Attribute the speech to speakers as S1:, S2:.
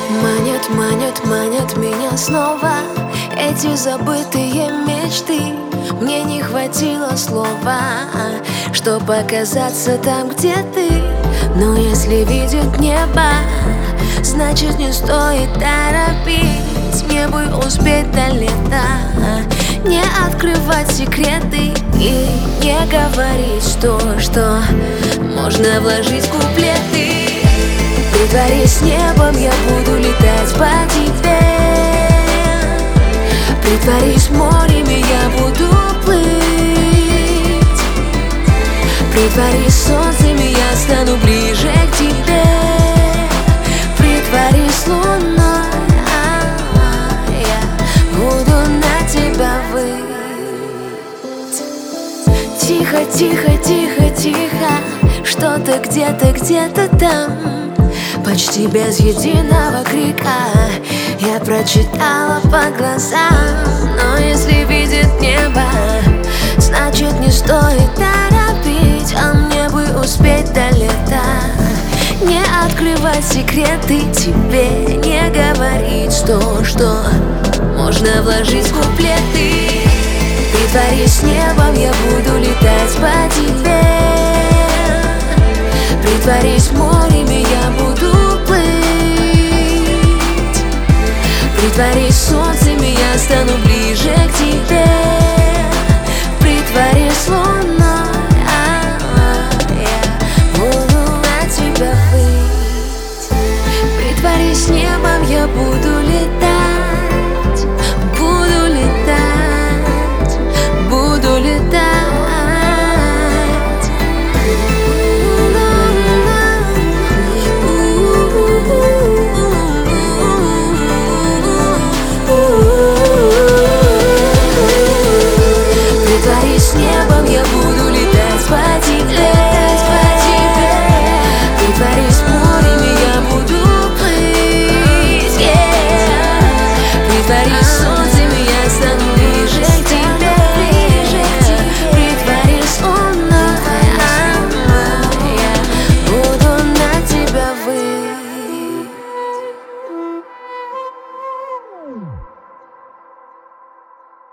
S1: Манят, манят, манят меня снова эти забытые мечты. Мне не хватило слова, чтоб оказаться там, где ты. Но если видит небо, значит не стоит торопить. Мне бы успеть до лета, не открывать секреты и не говорить то, что можно вложить в куплеты. Притворись небом, я буду летать по тебе. Притворись морем, я буду плыть. Притворись солнцем, я стану ближе к тебе. Притворись луной, я буду на тебя выть. Тихо, тихо, тихо, тихо, что-то где-то, где-то там. Почти без единого крика я прочитала по глазам. Но если видит небо, значит не стоит торопить. А мне бы успеть до лета, не открывать секреты тебе, не говорить то, что можно вложить в куплеты. Притворись небом, я буду летать по тебе. Притворись морем, я буду плыть. Притворись солнцем, я стану ближе к тебе.